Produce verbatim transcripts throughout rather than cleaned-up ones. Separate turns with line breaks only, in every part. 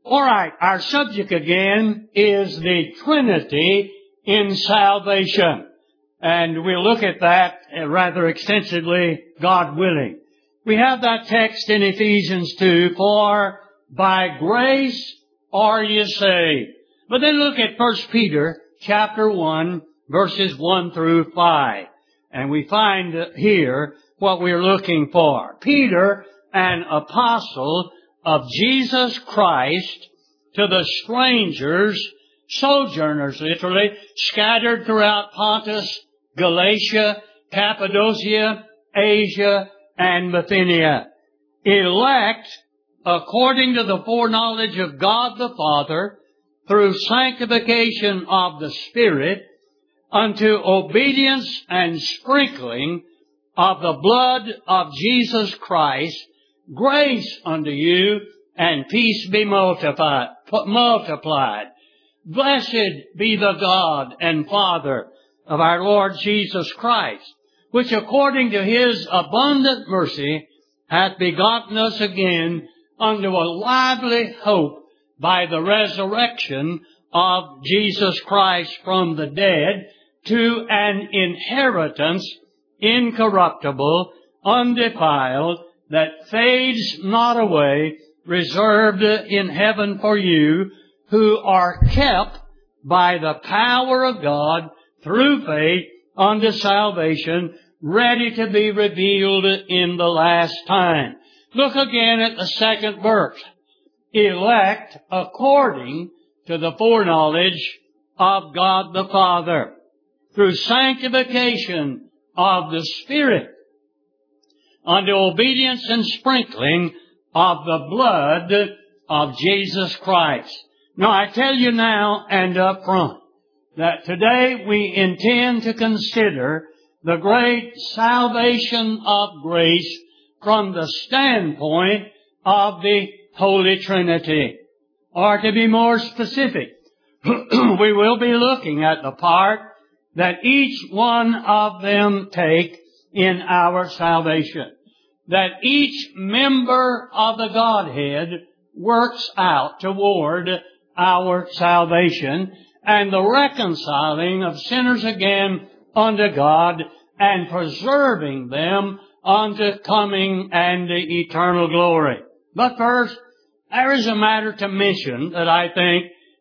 All right, our subject again is the Trinity in salvation. And we'll look at that rather extensively, God willing. We have that text in Ephesians two, for by grace are ye saved. But then look at First Peter chapter one, verses one through five. And we find here what we're looking for. Peter, an apostle of Jesus Christ, to the strangers, sojourners literally, scattered throughout Pontus, Galatia, Cappadocia, Asia, and Bithynia, elect according to the foreknowledge of God the Father, through sanctification of the Spirit, unto obedience and sprinkling of the blood of Jesus Christ, grace unto you and peace be multiplied. multiplied. Blessed be the God and Father of our Lord Jesus Christ, which according to His abundant mercy hath begotten us again unto a lively hope by the resurrection of Jesus Christ from the dead, to an inheritance incorruptible, undefiled, that fades not away, reserved in heaven for you, who are kept by the power of God through faith unto salvation, ready to be revealed in the last time. Look again at the second verse. Elect according to the foreknowledge of God the Father, through sanctification of the Spirit, unto obedience and sprinkling of the blood of Jesus Christ. Now I tell you now and up front that today we intend to consider the great salvation of grace from the standpoint of the Holy Trinity. Or to be more specific, we will be looking at the part that each one of them take in our salvation. That each member of the Godhead works out toward our salvation and the reconciling of sinners again unto God and preserving them unto coming and eternal glory. But first, there is a matter to mention that I think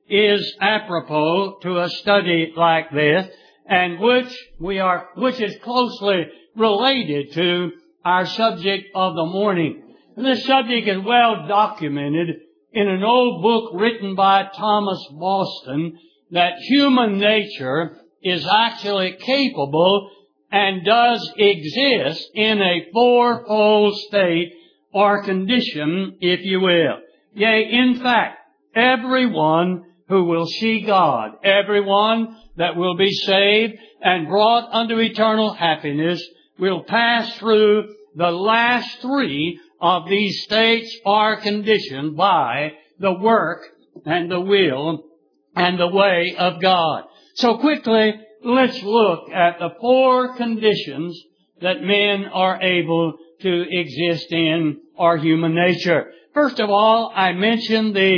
is apropos to a study like this, and which we are, which is closely related to our subject of the morning. And this subject is well documented in an old book written by Thomas Boston, that human nature is actually capable and does exist in a fourfold state or condition, if you will. Yea, in fact, everyone who will see God, everyone that will be saved and brought unto eternal happiness, will pass through the last three of these states or conditions by the work and the will and the way of God. So quickly, let's look at the four conditions that men are able to exist in, or human nature. First of all, I mentioned the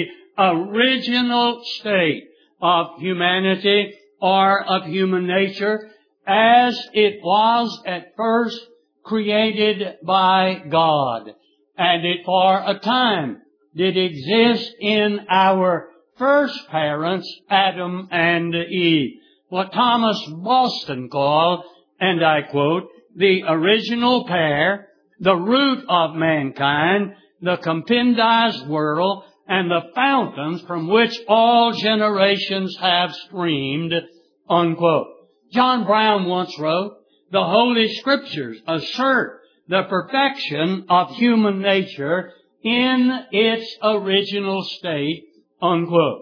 original state of humanity or of human nature as it was at first created by God. And it for a time did exist in our first parents, Adam and Eve. What Thomas Boston called, and I quote, the original pair, the root of mankind, the compendized world, and the fountains from which all generations have streamed, unquote. John Brown once wrote, the Holy Scriptures assert the perfection of human nature in its original state, unquote.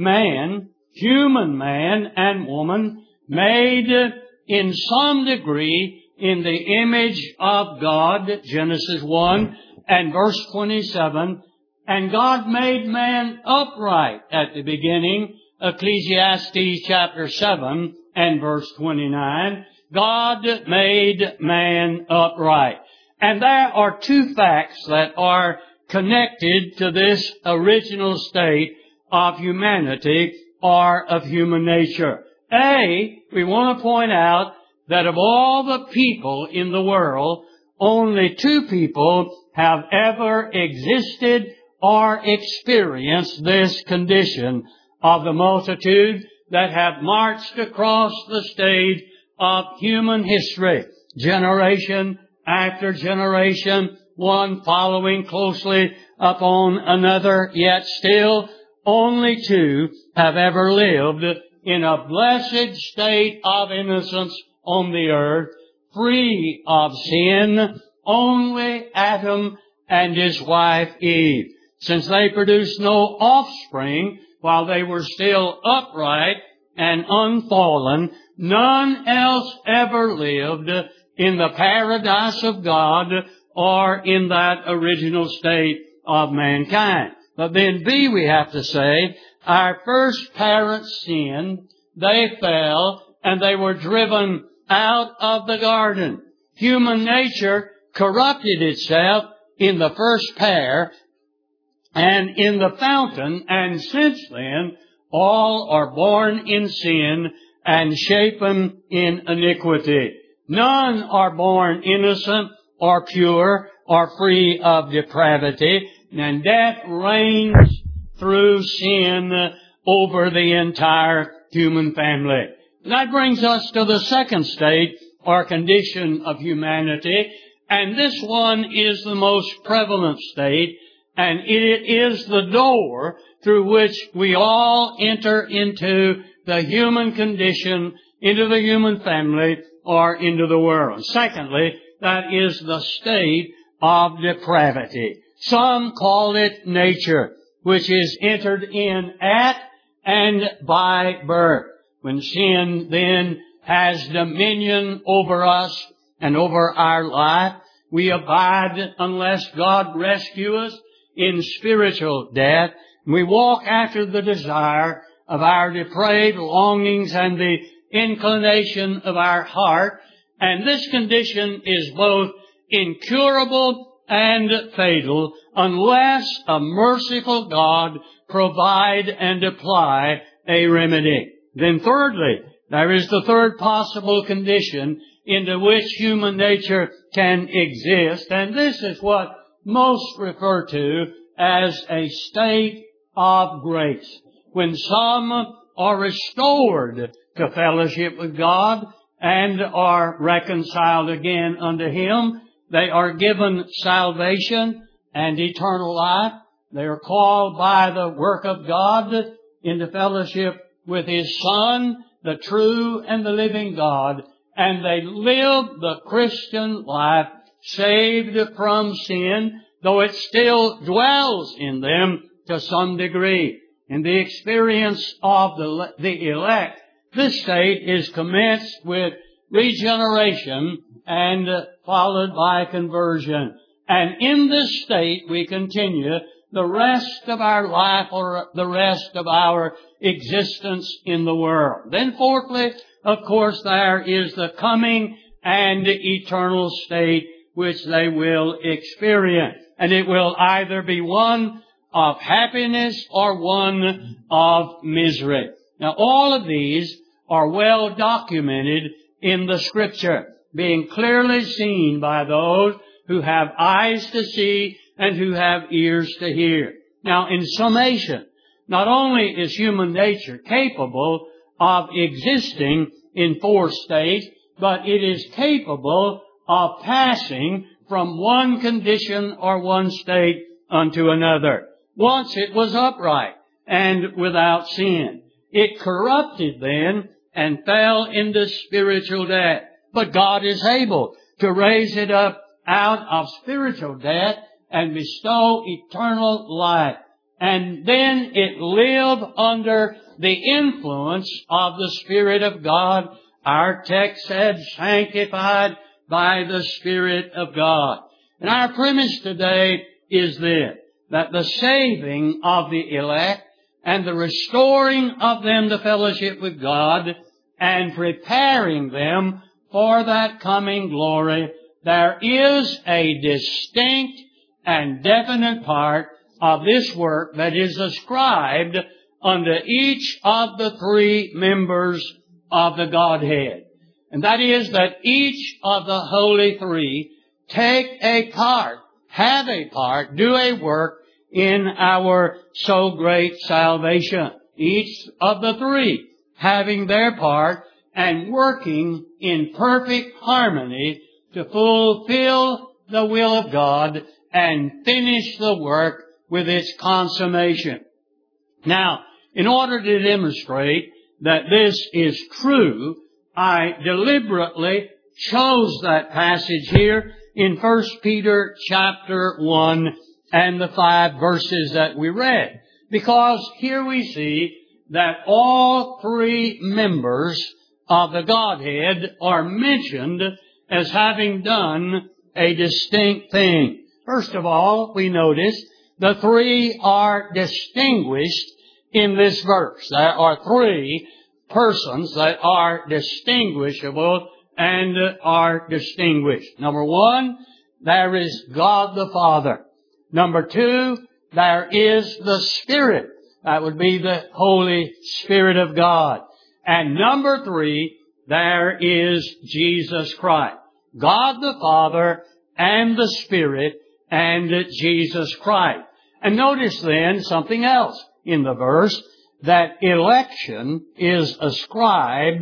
Man, human man and woman, made in some degree in the image of God, Genesis one and verse twenty-seven, and God made man upright at the beginning, Ecclesiastes chapter seven and verse twenty-nine. God made man upright. And there are two facts that are connected to this original state of humanity or of human nature. A, we want to point out that of all the people in the world, only two people have ever existed or experienced this condition of the multitude that have marched across the stage of human history, generation after generation, one following closely upon another, yet still only two have ever lived in a blessed state of innocence on the earth, free of sin, only Adam and his wife Eve. Since they produced no offspring while they were still upright and unfallen, none else ever lived in the paradise of God or in that original state of mankind. But then B, we have to say, our first parents sinned, they fell, and they were driven out of the garden. Human nature corrupted itself in the first pair and in the fountain, and since then all are born in sin and shapen in iniquity. None are born innocent or pure or free of depravity, and death reigns through sin over the entire human family. That brings us to the second state or condition of humanity, and this one is the most prevalent state, and it is the door through which we all enter into the human condition, into the human family, or into the world. Secondly, that is the state of depravity. Some call it nature, which is entered in at and by birth. When sin then has dominion over us and over our life, we abide unless God rescue us in spiritual death. We walk after the desire of our depraved longings and the inclination of our heart, and this condition is both incurable and fatal unless a merciful God provide and apply a remedy. Then thirdly, there is the third possible condition into which human nature can exist, and this is what most refer to as a state of grace. When some are restored to fellowship with God and are reconciled again unto Him, they are given salvation and eternal life. They are called by the work of God into fellowship with His Son, the true and the living God, and they live the Christian life saved from sin, though it still dwells in them to some degree. In the experience of the, the elect, this state is commenced with regeneration and followed by conversion. And in this state we continue the rest of our life or the rest of our existence in the world. Then fourthly, of course, there is the coming and eternal state which they will experience. And it will either be one of happiness or one of misery. Now, all of these are well documented in the Scripture, being clearly seen by those who have eyes to see and who have ears to hear. Now, in summation, not only is human nature capable of existing in four states, but it is capable of passing from one condition or one state unto another. Once it was upright and without sin. It corrupted then and fell into spiritual death. But God is able to raise it up out of spiritual death and bestow eternal life. And then it lived under the influence of the Spirit of God. Our text said, sanctified by the Spirit of God. And our premise today is this, that the saving of the elect and the restoring of them to fellowship with God and preparing them for that coming glory, there is a distinct and definite part of this work that is ascribed unto each of the three members of the Godhead. And that is that each of the Holy Three take a part, have a part, do a work in our so great salvation. Each of the three having their part and working in perfect harmony to fulfill the will of God and finish the work with its consummation. Now, in order to demonstrate that this is true, I deliberately chose that passage here in First Peter chapter one and the five verses that we read. Because here we see that all three members of the Godhead are mentioned as having done a distinct thing. First of all, we notice the three are distinguished in this verse. There are three persons that are distinguishable and are distinguished. Number one, there is God the Father. Number two, there is the Spirit. That would be the Holy Spirit of God. And number three, there is Jesus Christ. God the Father and the Spirit and Jesus Christ. And notice then something else in the verse, that election is ascribed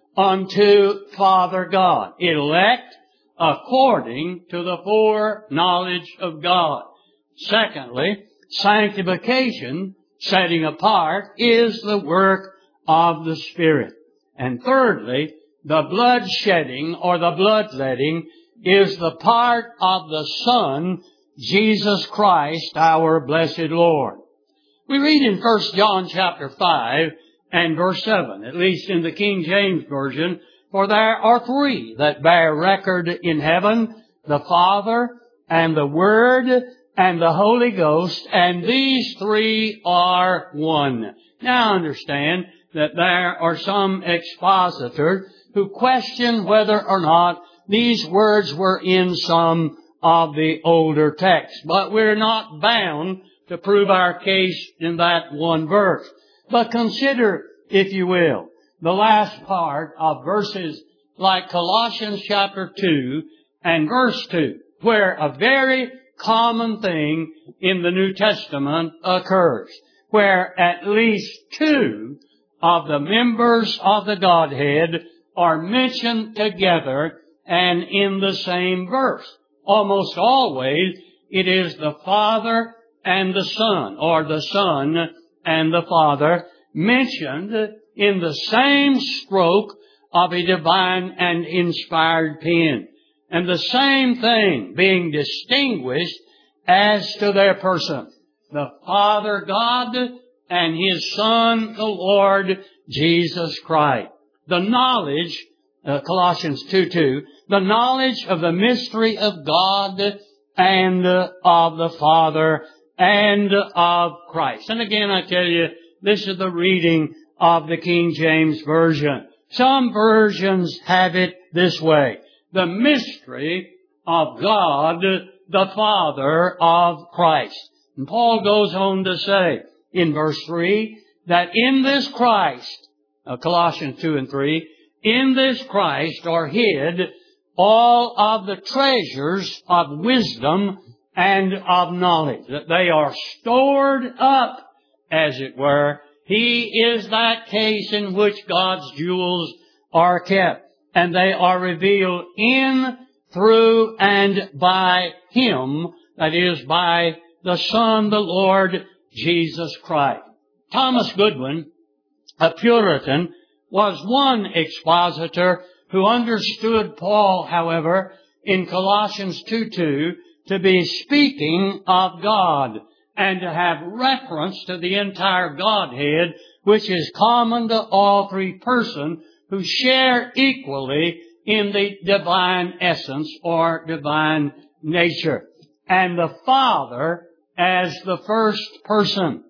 unto Father God. Elect according to the foreknowledge of God. Secondly, sanctification, setting apart, is the work of the Spirit. And thirdly, the blood shedding or the bloodletting is the part of the Son, Jesus Christ, our blessed Lord. We read in First John chapter five and verse seven, at least in the King James Version, for there are three that bear record in heaven, the Father and the Word and the Holy Ghost, and these three are one. Now understand that there are some expositors who question whether or not these words were in some of the older texts. But we're not bound to prove our case in that one verse. But consider, if you will, the last part of verses like Colossians chapter two and verse two, where a very common thing in the New Testament occurs, where at least two of the members of the Godhead are mentioned together and in the same verse. Almost always it is the Father and the Son, or the Son and the Father, mentioned in the same stroke of a divine and inspired pen. And the same thing being distinguished as to their person. The Father God and His Son, the Lord Jesus Christ. The knowledge, uh, Colossians two two, the knowledge of the mystery of God and uh, of the Father and of Christ. And again, I tell you, this is the reading of the King James Version. Some versions have it this way: the mystery of God, the Father of Christ. And Paul goes on to say in verse three that in this Christ, uh, Colossians two and three, in this Christ are hid all of the treasures of wisdom and of knowledge. That they are stored up, as it were. He is that case in which God's jewels are kept. And they are revealed in, through, and by Him, that is, by the Son, the Lord Jesus Christ. Thomas Goodwin, a Puritan, was one expositor who understood Paul, however, in Colossians two two, to be speaking of God and to have reference to the entire Godhead, which is common to all three persons who share equally in the divine essence or divine nature. And the Father as the first person,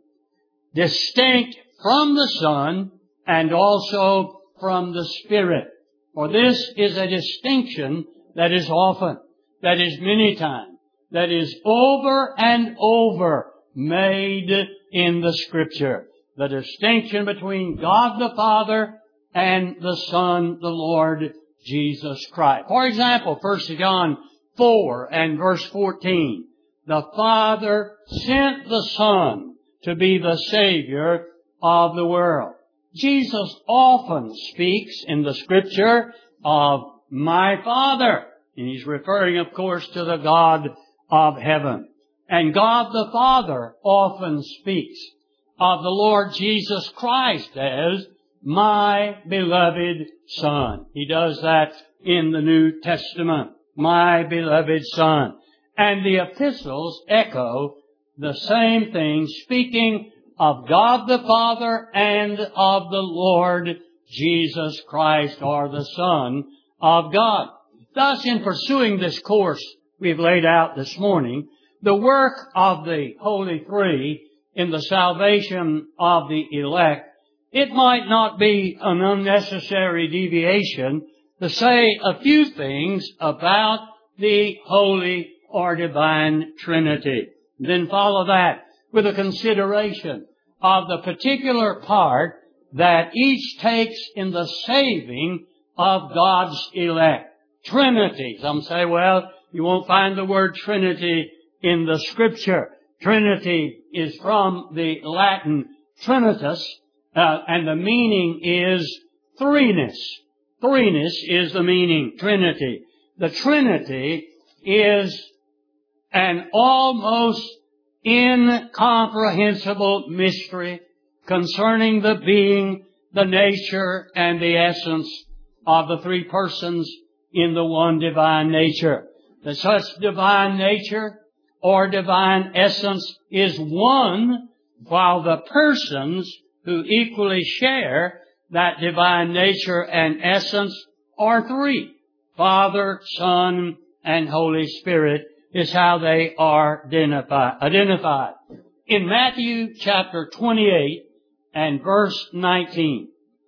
distinct from the Son and also from the Spirit. For this is a distinction that is often, that is many times, that is over and over made in the Scripture. The distinction between God the Father and the Son, the Lord Jesus Christ. For example, First John four and verse fourteen. The Father sent the Son to be the Savior of the world. Jesus often speaks in the Scripture of my Father. And He's referring, of course, to the God of heaven. And God the Father often speaks of the Lord Jesus Christ as my beloved Son. He does that in the New Testament. My beloved Son. And the epistles echo the same thing, speaking of God the Father and of the Lord Jesus Christ, or the Son of God. Thus, in pursuing this course we've laid out this morning, the work of the Holy Three in the salvation of the elect, it might not be an unnecessary deviation to say a few things about the Holy or Divine Trinity. Then follow that with a consideration of the particular part that each takes in the saving of God's elect. Trinity. Some say, well, you won't find the word Trinity in the Scripture. Trinity is from the Latin Trinitas, uh, and the meaning is threeness. Threeness is the meaning, Trinity. The Trinity is an almost incomprehensible mystery concerning the being, the nature, and the essence of the three persons in the one divine nature. That such divine nature or divine essence is one, while the persons who equally share that divine nature and essence are three. Father, Son, and Holy Spirit is how they are identified. In Matthew chapter twenty-eight and verse nineteen,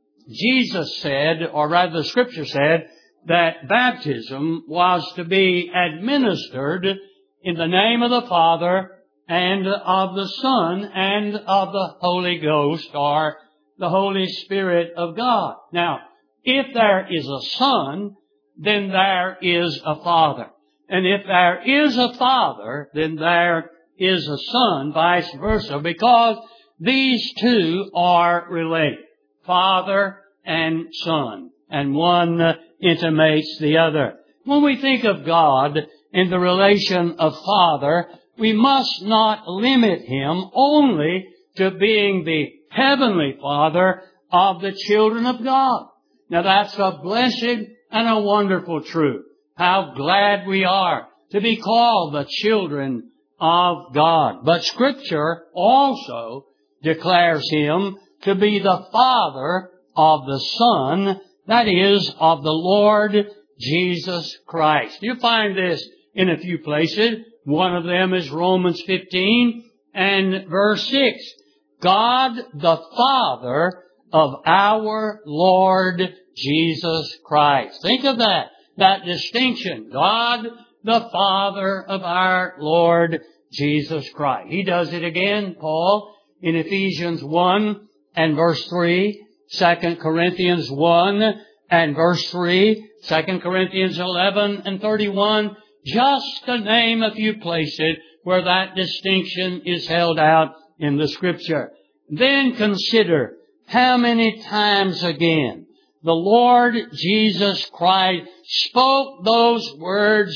Jesus said, or rather the Scripture said, that baptism was to be administered in the name of the Father and of the Son and of the Holy Ghost, or the Holy Spirit of God. Now, if there is a Son, then there is a Father. And if there is a Father, then there is a Son, vice versa, because these two are related, Father and Son, and one intimates the other. When we think of God in the relation of Father, we must not limit Him only to being the Heavenly Father of the children of God. Now that's a blessed and a wonderful truth. How glad we are to be called the children of God. But Scripture also declares Him to be the Father of the Son, that is, of the Lord Jesus Christ. You find this in a few places. One of them is Romans fifteen and verse six. God the Father of our Lord Jesus Christ. Think of that. That distinction. God the Father of our Lord Jesus Christ. He does it again, Paul, in Ephesians one and verse three, Second Corinthians one and verse three, Second Corinthians eleven and thirty-one, just to name a few places where that distinction is held out in the Scripture. Then consider how many times again the Lord Jesus Christ spoke those words,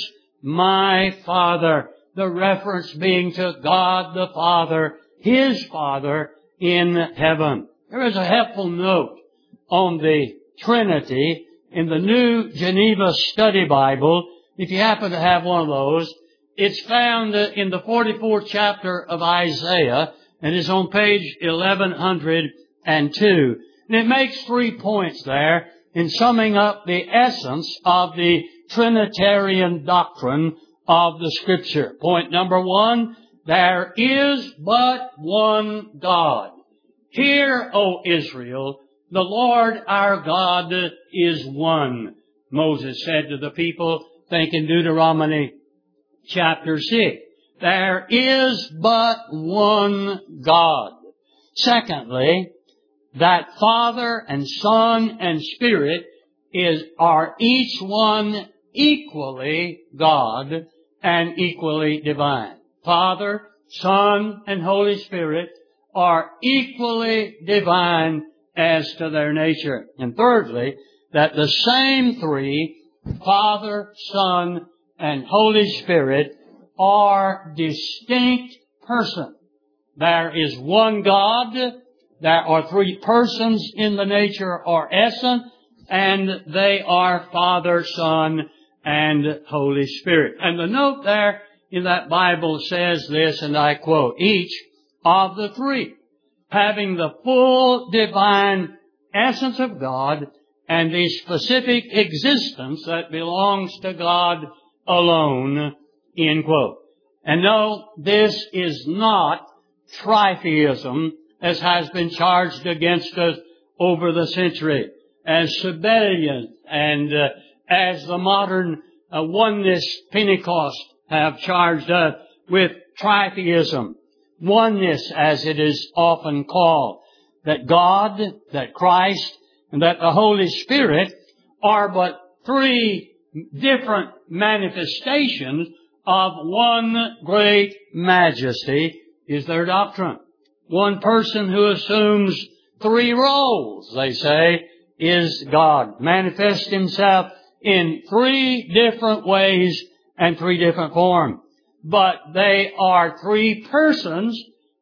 my Father, the reference being to God the Father, His Father in heaven. There is a helpful note on the Trinity in the New Geneva Study Bible. If you happen to have one of those, it's found in the forty-fourth chapter of Isaiah and is on page eleven oh two. And it makes three points there in summing up the essence of the Trinitarian doctrine of the Scripture. Point number one, there is but one God. Hear, O Israel, the Lord our God is one. Moses said to the people, think in Deuteronomy chapter six. There is but one God. Secondly, that Father and Son and Spirit is, are each one equally God and equally divine. Father, Son, and Holy Spirit are equally divine as to their nature. And thirdly, that the same three, Father, Son, and Holy Spirit, are distinct persons. There is one God, there are three persons in the nature or essence, and they are Father, Son, and Holy Spirit. And the note there in that Bible says this, and I quote, each of the three having the full divine essence of God and the specific existence that belongs to God alone, end quote. And no, this is not tritheism, as has been charged against us over the century, as Sabellian and uh, as the modern uh, oneness Pentecost have charged us with tritheism. Oneness, as it is often called, that God, that Christ, and that the Holy Spirit are but three different manifestations of one great majesty, is their doctrine. One person who assumes three roles, they say, is God. Manifests Himself in three different ways and three different forms. But they are three persons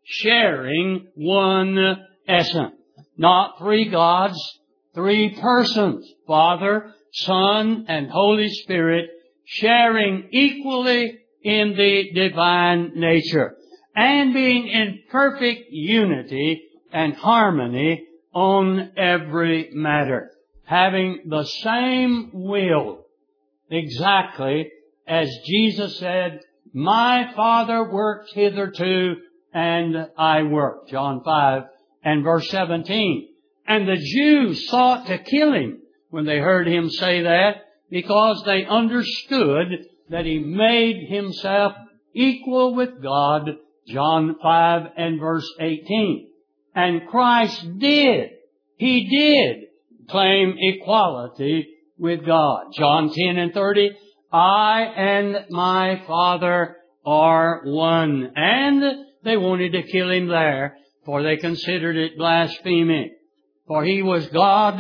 sharing one essence. Not three gods, three persons. Father, Son, and Holy Spirit sharing equally in the divine nature and being in perfect unity and harmony on every matter, having the same will, exactly as Jesus said, my Father works hitherto, and I work. John five and verse seventeen. And the Jews sought to kill Him when they heard Him say that, because they understood that He made Himself equal with God. John five and verse eighteen. And Christ did, He did claim equality with God. John ten and thirty, I and my Father are one. And they wanted to kill Him there, for they considered it blasphemy. For He was God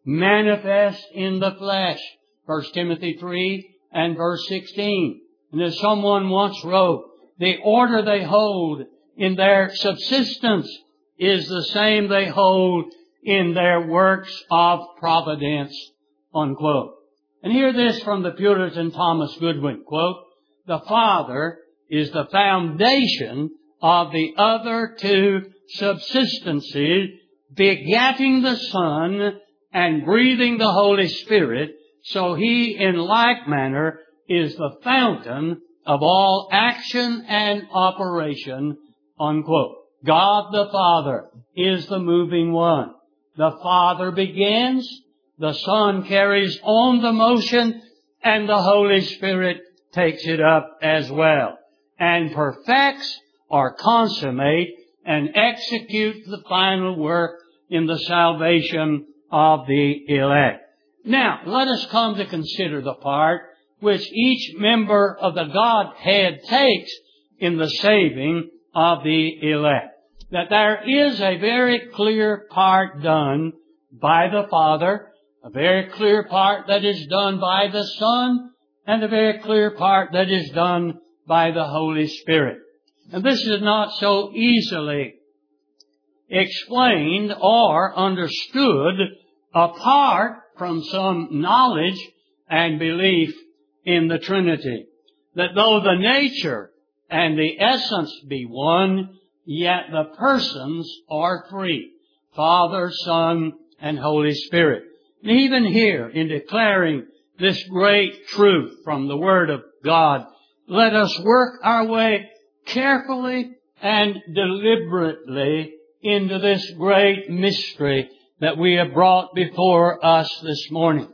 manifest in the flesh. First Timothy three and verse sixteen. And as someone once wrote, the order they hold in their subsistence is the same they hold in their works of providence, unquote. And hear this from the Puritan Thomas Goodwin, quote, the Father is the foundation of the other two subsistences, begetting the Son and breathing the Holy Spirit, so He in like manner is the fountain of all action and operation, unquote. God the Father is the moving one. The Father begins, the Son carries on the motion, and the Holy Spirit takes it up as well, and perfects or consummate and executes the final work in the salvation of the elect. Now, let us come to consider the part which each member of the Godhead takes in the saving of the elect. That there is a very clear part done by the Father, a very clear part that is done by the Son, and a very clear part that is done by the Holy Spirit. And this is not so easily explained or understood apart from some knowledge and belief in the Trinity. That though the nature and the essence be one, yet the persons are three. Father, Son, and Holy Spirit. And even here, in declaring this great truth from the Word of God, let us work our way carefully and deliberately into this great mystery that we have brought before us this morning.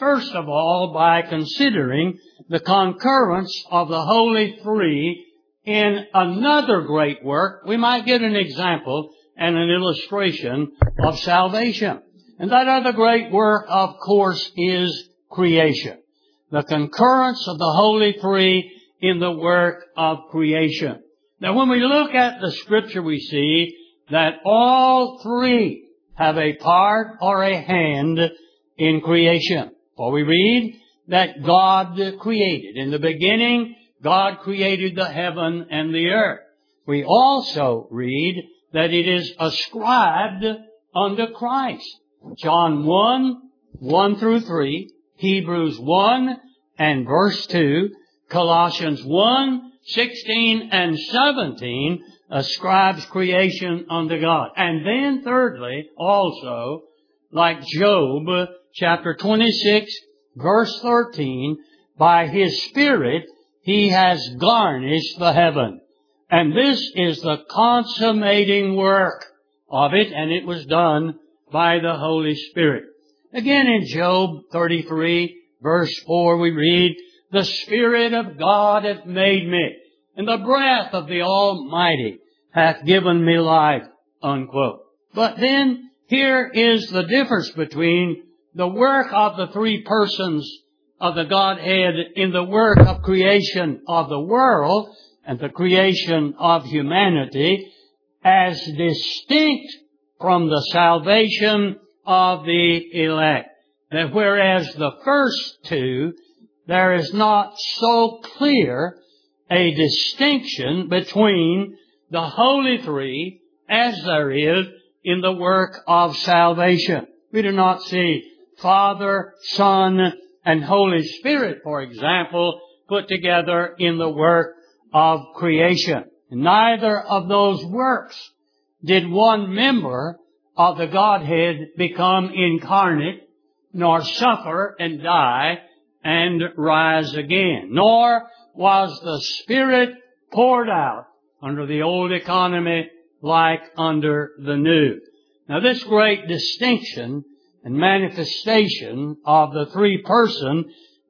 first of all by considering the concurrence of the Holy Three in another great work. We might get an example and an illustration of salvation. And that other great work, of course, is creation. The concurrence of the Holy Three in the work of creation. Now, when we look at the Scripture, we see that all three have a part or a hand in creation. For we read that God created. In the beginning, God created the heaven and the earth. We also read that it is ascribed unto Christ. John one, one through three, Hebrews one and verse two, Colossians one, sixteen and seventeen ascribes creation unto God. And then thirdly, also, like Job chapter twenty-six, verse thirteen, by His Spirit He has garnished the heaven. And this is the consummating work of it, and it was done by the Holy Spirit. Again in Job thirty-three, verse four, we read, "The Spirit of God hath made me, and the breath of the Almighty hath given me life," unquote. But then, here is the difference between the work of the three persons of the Godhead in the work of creation of the world and the creation of humanity as distinct from the salvation of the elect. That whereas the first two, there is not so clear a distinction between the Holy Three as there is in the work of salvation. We do not see Father, Son, and Holy Spirit, for example, put together in the work of creation. Neither of those works did one member of the Godhead become incarnate, nor suffer and die and rise again. Nor was the Spirit poured out under the old economy like under the new. Now this great distinction and manifestation of the three-person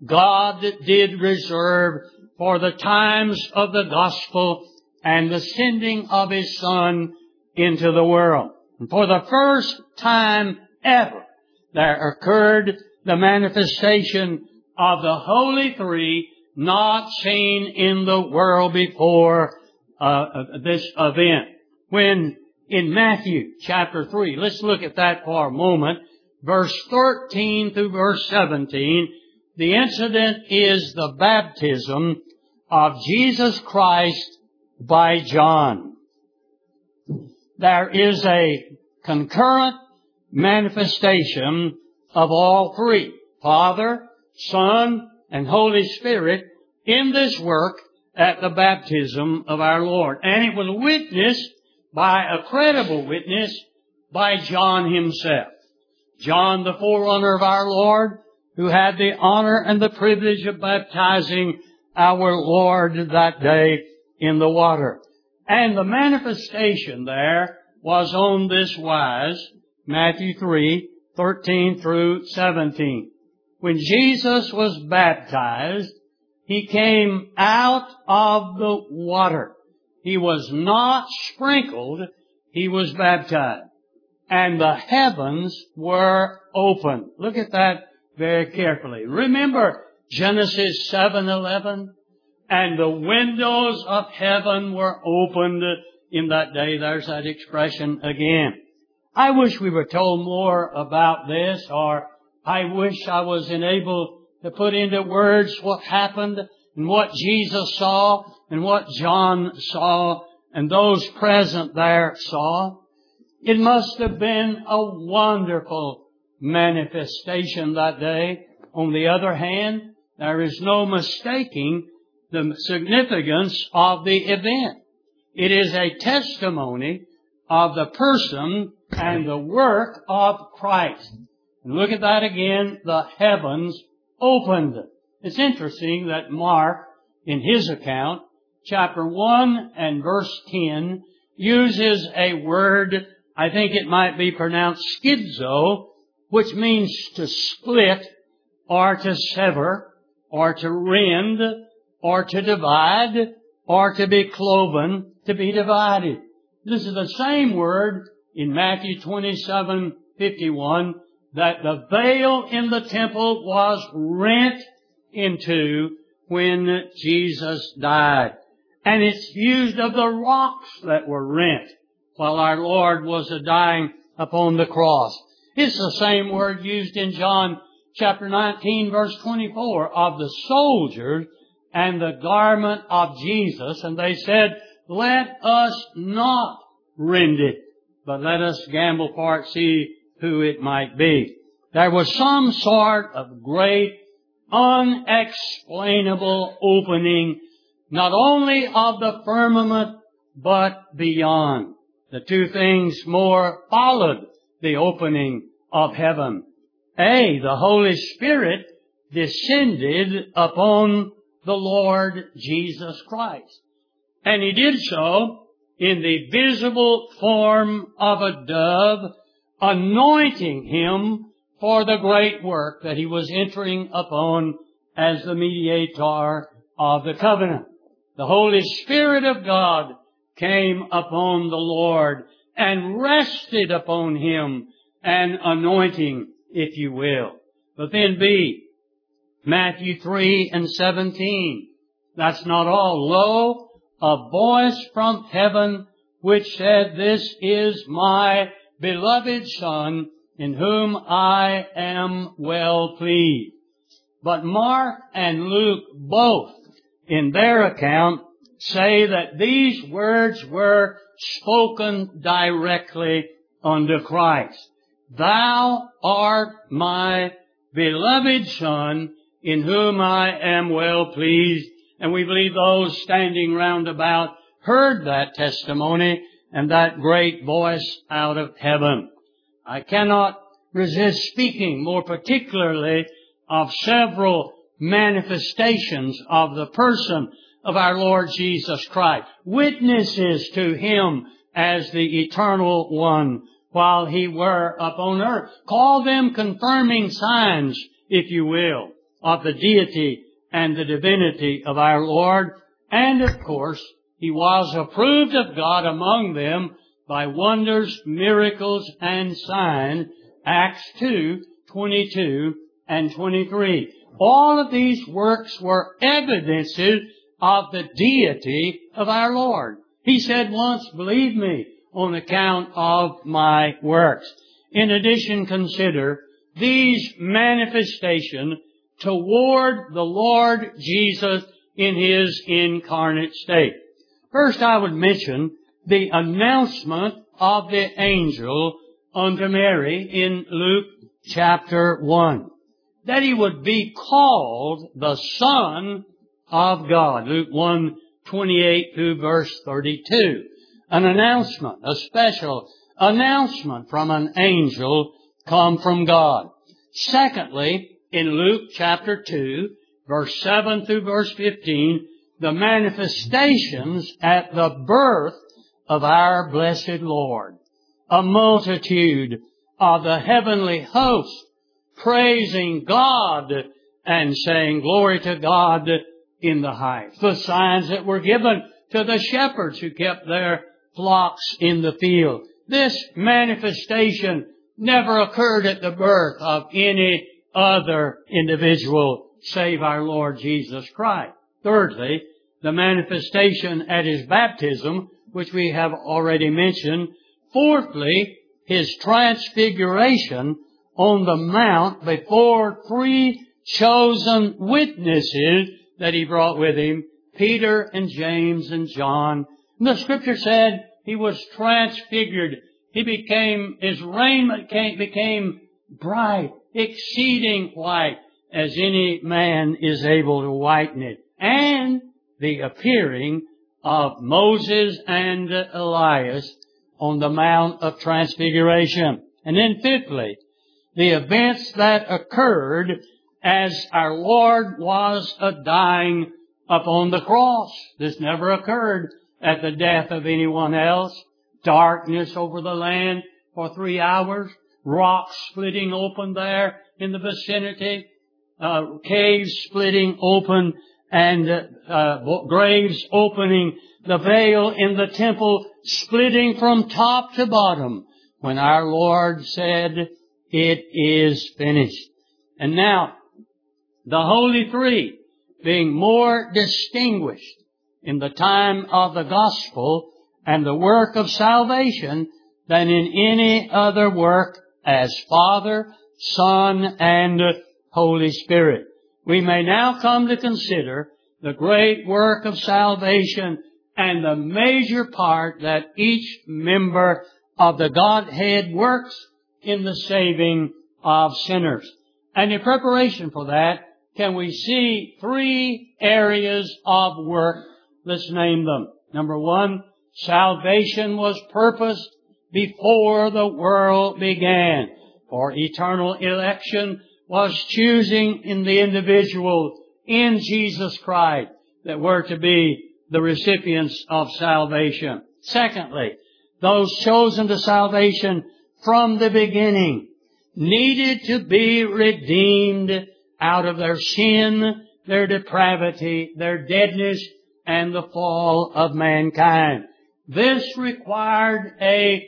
God did reserve for the times of the gospel and the sending of His Son into the world. And for the first time ever, there occurred the manifestation of the Holy Three not seen in the world before uh, this event. When in Matthew chapter three, let's look at that for a moment, verse thirteen through verse seventeen, the incident is the baptism of Jesus Christ by John. There is a concurrent manifestation of all three, Father, Son, and Holy Spirit, in this work at the baptism of our Lord. And it was witnessed by a credible witness by John himself. John, the forerunner of our Lord, who had the honor and the privilege of baptizing our Lord that day in the water. And the manifestation there was on this wise, Matthew three, thirteen through seventeen. When Jesus was baptized, He came out of the water. He was not sprinkled, He was baptized. And the heavens were opened. Look at that very carefully. Remember Genesis seven eleven? And the windows of heaven were opened in that day. There's that expression again. I wish we were told more about this, or I wish I was enabled to put into words what happened and what Jesus saw and what John saw and those present there saw. It must have been a wonderful manifestation that day. On the other hand, there is no mistaking the significance of the event. It is a testimony of the person and the work of Christ. And look at that again, the heavens opened. It's interesting that Mark, in his account, chapter one and verse ten, uses a word, I think it might be pronounced schizo, which means to split or to sever, or to rend, or to divide, or to be cloven, to be divided. This is the same word in Matthew twenty-seven fifty-one, that the veil in the temple was rent in two when Jesus died. And it's used of the rocks that were rent while our Lord was dying upon the cross. It's the same word used in John chapter nineteen verse twenty-four of the soldiers and the garment of Jesus. And they said, let us not rend it, but let us gamble for it, see who it might be. There was some sort of great, unexplainable opening, not only of the firmament, but beyond. The two things more followed the opening of heaven. A, the Holy Spirit descended upon the Lord Jesus Christ. And He did so in the visible form of a dove, anointing Him for the great work that He was entering upon as the mediator of the covenant. The Holy Spirit of God came upon the Lord and rested upon Him, an anointing, if you will. But then B, Matthew three and seventeen. That's not all. Lo, a voice from heaven which said, this is my beloved Son, in whom I am well pleased. But Mark and Luke both, in their account, say that these words were spoken directly unto Christ. Thou art my beloved Son, in whom I am well pleased. And we believe those standing round about heard that testimony and that great voice out of heaven. I cannot resist speaking more particularly of several manifestations of the person of our Lord Jesus Christ, witnesses to Him as the Eternal One while He were upon earth. Call them confirming signs, if you will, of the deity and the divinity of our Lord. And of course, He was approved of God among them by wonders, miracles, and signs, Acts two, twenty-two and twenty-three. All of these works were evidences of the deity of our Lord. He said once, believe me, on account of my works. In addition, consider these manifestations toward the Lord Jesus in His incarnate state. First, I would mention the announcement of the angel unto Mary in Luke chapter one, that He would be called the Son of God. Luke one, twenty-eight through verse thirty-two. An announcement, a special announcement from an angel come from God. Secondly, in Luke chapter two, verse seven through verse fifteen, the manifestations at the birth of our blessed Lord. A multitude of the heavenly host praising God and saying, glory to God in the highest. The signs that were given to the shepherds who kept their flocks in the field. This manifestation never occurred at the birth of any other individual save our Lord Jesus Christ. Thirdly, the manifestation at His baptism, which we have already mentioned. Fourthly, His transfiguration on the mount before three chosen witnesses that He brought with Him, Peter and James and John. And the Scripture said He was transfigured. He became, His raiment came, became bright, exceeding white, as any man is able to whiten it. And the appearing of Moses and Elias on the Mount of Transfiguration. And then fifthly, the events that occurred as our Lord was a-dying upon the cross. This never occurred at the death of anyone else. Darkness over the land for three hours. Rocks splitting open there in the vicinity. uh, caves splitting open and uh, graves opening, the veil in the temple splitting from top to bottom when our Lord said, "It is finished." And now, the Holy Three being more distinguished in the time of the gospel and the work of salvation than in any other work as Father, Son, and Holy Spirit. We may now come to consider the great work of salvation and the major part that each member of the Godhead works in the saving of sinners. And in preparation for that, can we see three areas of work? Let's name them. Number one, salvation was purposed before the world began. For eternal election was choosing in the individual in Jesus Christ that were to be the recipients of salvation. Secondly, those chosen to salvation from the beginning needed to be redeemed out of their sin, their depravity, their deadness, and the fall of mankind. This required a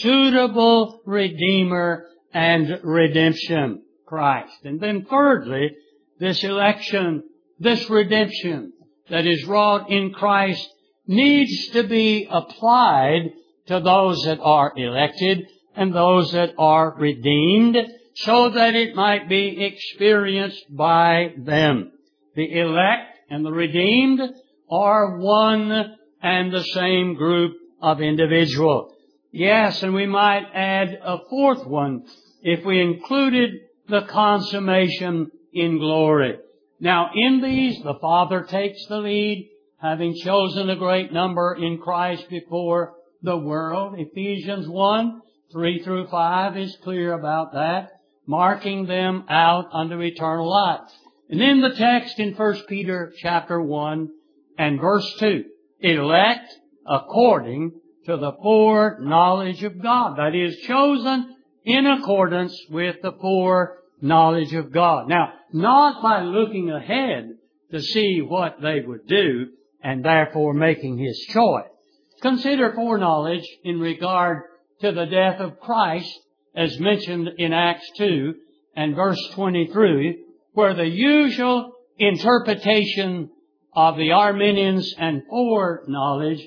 suitable Redeemer and redemption, Christ. And then thirdly, this election, this redemption that is wrought in Christ needs to be applied to those that are elected and those that are redeemed so that it might be experienced by them. The elect and the redeemed are one and the same group of individuals. Yes, and we might add a fourth one if we included the consummation in glory. Now, in these, the Father takes the lead, having chosen a great number in Christ before the world. Ephesians one, three through five is clear about that, marking them out unto eternal life. And in the text in First Peter chapter one and verse two, elect according to the foreknowledge of God. That is, chosen in accordance with the foreknowledge of God. Now, not by looking ahead to see what they would do and therefore making His choice. Consider foreknowledge in regard to the death of Christ as mentioned in Acts two and verse twenty-three, where the usual interpretation of the Arminians and foreknowledge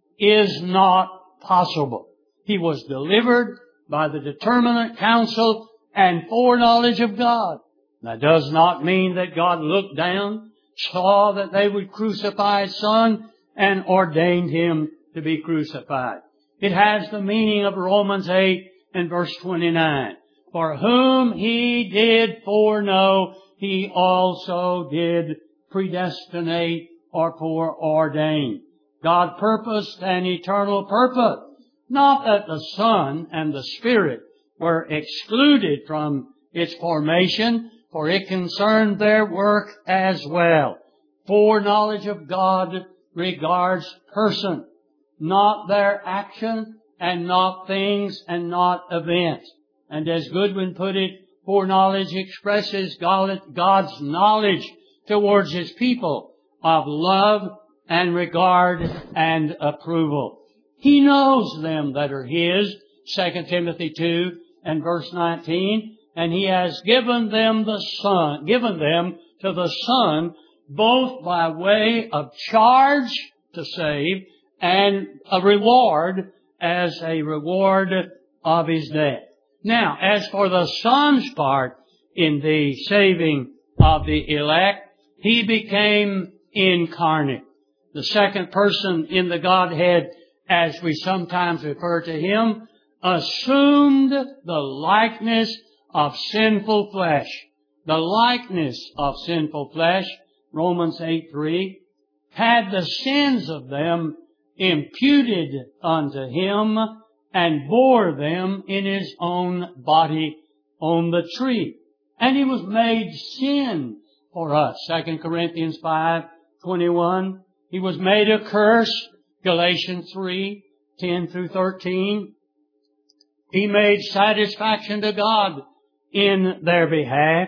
is not possible. He was delivered by the determinate counsel and foreknowledge of God. That does not mean that God looked down, saw that they would crucify His Son, and ordained Him to be crucified. It has the meaning of Romans eight and verse twenty-nine. For whom He did foreknow, He also did predestinate or foreordain. God purposed an eternal purpose. Not that the Son and the Spirit were excluded from its formation, for it concerned their work as well. Foreknowledge of God regards person, not their action, and not things, and not events. And as Goodwin put it, foreknowledge expresses God's knowledge towards His people of love and regard and approval. He knows them that are His, Second Timothy two and verse nineteen, and He has given them the Son, given them to the Son, both by way of charge to save and a reward as a reward of His death. Now, as for the Son's part in the saving of the elect, He became incarnate. The second person in the Godhead, as we sometimes refer to Him, assumed the likeness of sinful flesh. The likeness of sinful flesh, Romans eight three, had the sins of them imputed unto Him and bore them in His own body on the tree. And He was made sin for us, Second Corinthians five twenty-one. He was made a curse, Galatians three ten through thirteen. He made satisfaction to God in their behalf.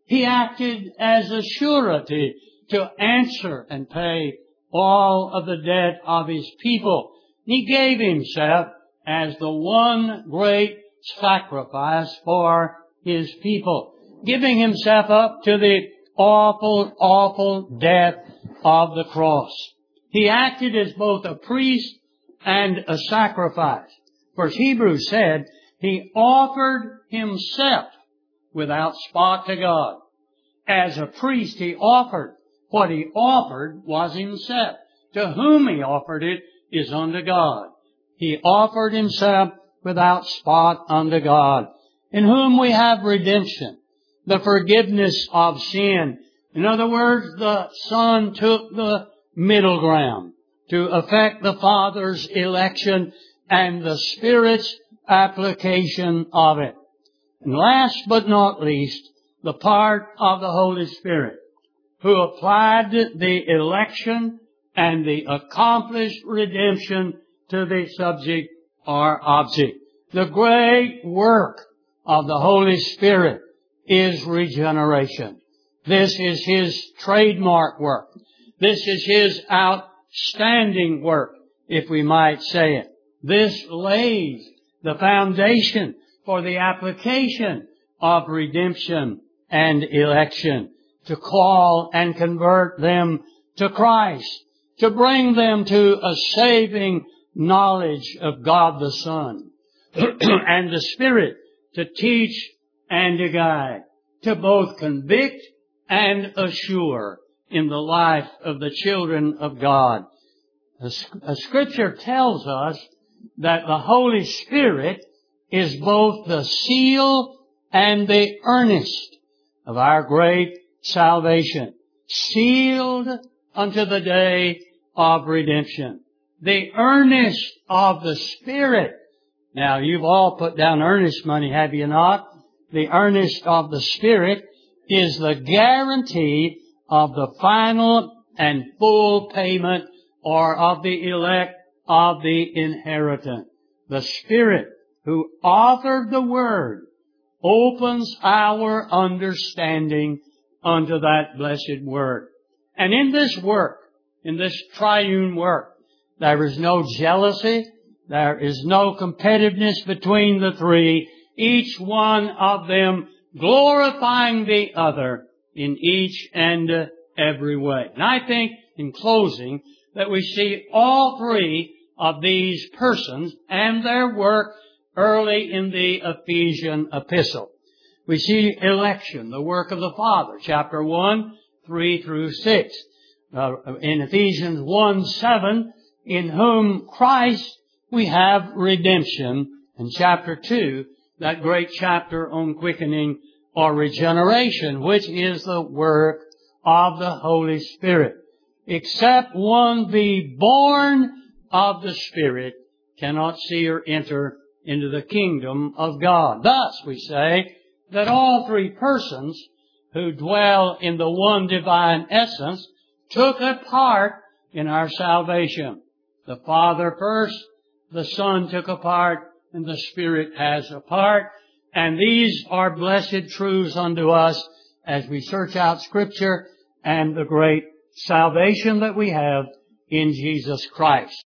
He acted as a surety to answer and pay all of the debt of His people. He gave Himself as the one great sacrifice for His people, giving Himself up to the awful, awful death of the cross. He acted as both a priest and a sacrifice. For as Hebrews said, He offered Himself without spot to God. As a priest, He offered. What He offered was Himself. To whom He offered it is unto God. He offered Himself without spot unto God, in whom we have redemption, the forgiveness of sin. In other words, the Son took the middle ground to effect the Father's election and the Spirit's application of it. And last but not least, the part of the Holy Spirit, who applied the election and the accomplished redemption to the subject or object. The great work of the Holy Spirit is regeneration. This is His trademark work. This is His outstanding work, if we might say it. This lays the foundation for the application of redemption and election, to call and convert them to Christ, to bring them to a saving knowledge of God the Son, and the Spirit to teach and to guide, to both convict and assure in the life of the children of God. A Scripture tells us that the Holy Spirit is both the seal and the earnest of our great salvation, sealed unto the day of redemption. The earnest of the Spirit. Now, you've all put down earnest money, have you not? The earnest of the Spirit is the guarantee of the final and full payment, or of the elect of the inheritance. The Spirit who authored the Word opens our understanding unto that blessed Word. And in this work, in this triune work, there is no jealousy, there is no competitiveness between the three, each one of them glorifying the other in each and every way. And I think, in closing, that we see all three of these persons and their work early in the Ephesian epistle. We see election, the work of the Father, chapter one, three through six. Uh, in Ephesians one, seven, in whom Christ we have redemption. In chapter two, that great chapter on quickening or regeneration, which is the work of the Holy Spirit. Except one be born of the Spirit, cannot see or enter into the kingdom of God. Thus, we say that all three persons who dwell in the one divine essence took a part in our salvation. The Father first, the Son took a part, and the Spirit has a part. And these are blessed truths unto us as we search out Scripture and the great salvation that we have in Jesus Christ.